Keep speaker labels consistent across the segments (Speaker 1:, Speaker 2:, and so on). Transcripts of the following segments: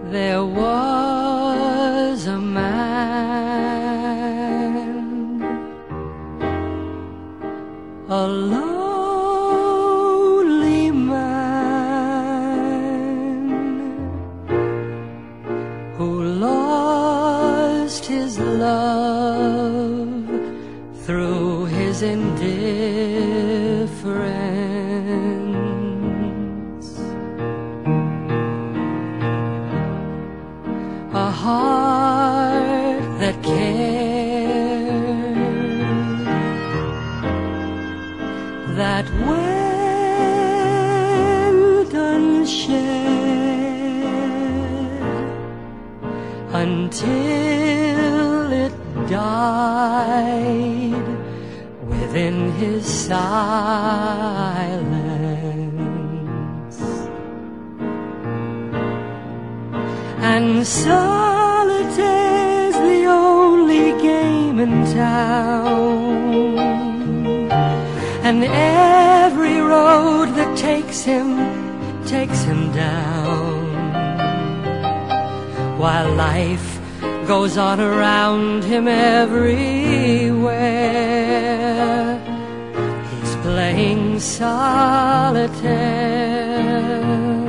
Speaker 1: There was a man, a lonely man, who lost his love through his indifference. A heart that cared, that went unshared until it died within his silence. And solitaire's the only game in town, and every road that takes him down, while life goes on around him everywhere. He's playing solitaire,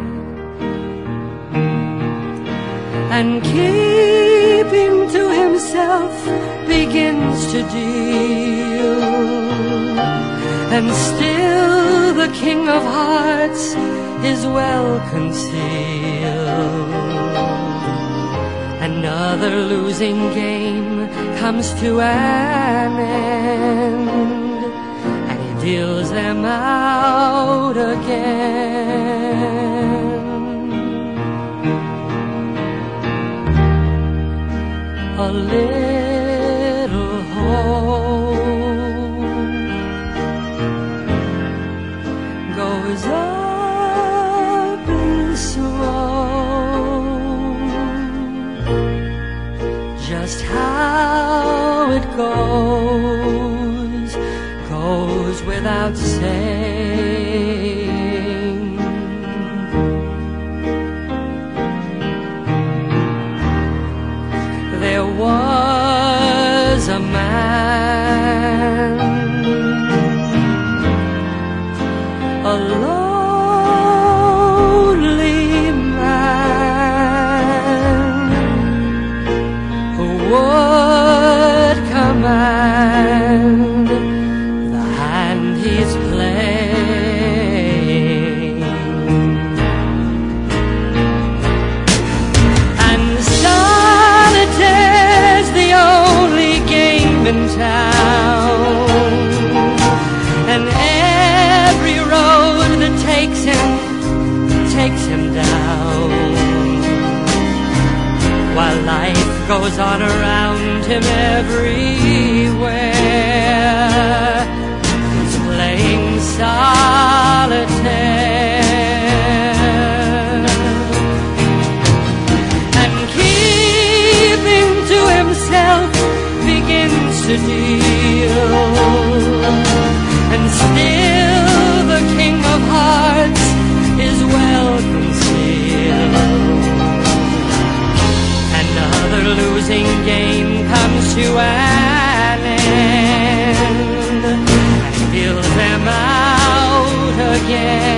Speaker 1: and keeping to himself begins to deal. And still the King of Hearts is well concealed. Another losing game comes to an end, and he deals them out again. A little hope goes up in smoke. Just how it goes without saying. There was a man, a lonely man, who would command the hand he's playing. And solitaire's the only game in town, and every road that takes him down, while life goes on around him everywhere. He's playing solitaire, and keeping to himself begins to deal. And still the King of Hearts is well concealed. Another losing game comes to an end, and he deals them out again.